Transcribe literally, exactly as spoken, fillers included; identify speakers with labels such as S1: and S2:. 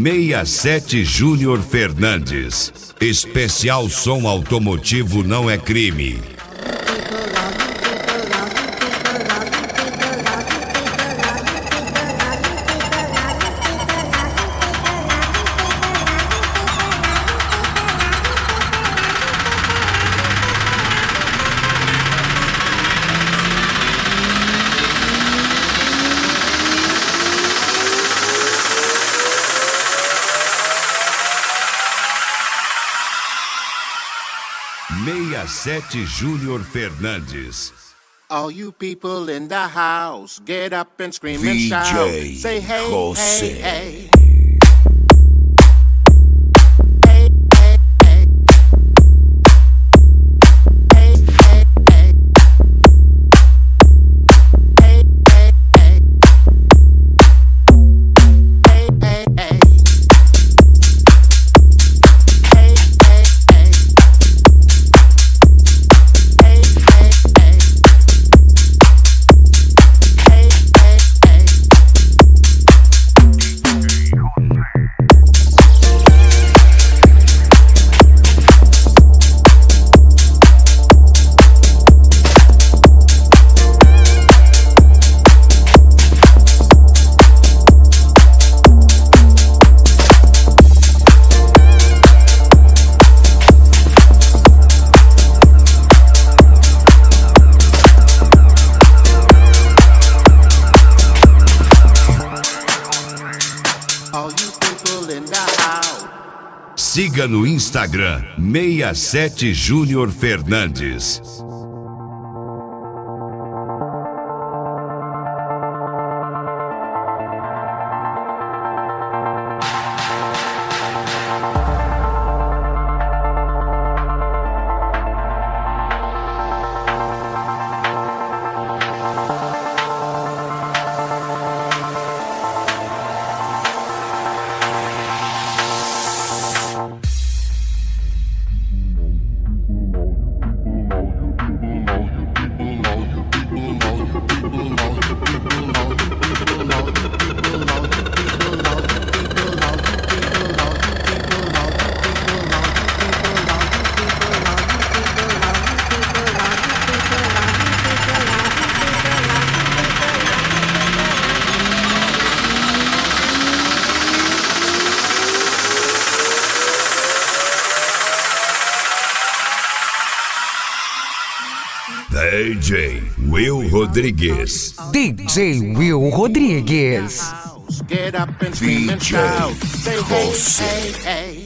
S1: sessenta e sete Júnior Fernandes. Especial som automotivo não é crime. sessenta e sete Júnior Fernandes.
S2: All you people in the house, get up and scream and
S3: V J
S2: shout. Say hey,
S3: Jose.
S2: hey, hey.
S1: Siga no Instagram sessenta e sete Júnior Fernandes. D J Will Rodrigues.
S4: D J Will Rodrigues.
S2: Get up and scream and shout. Say hey, hey, hey.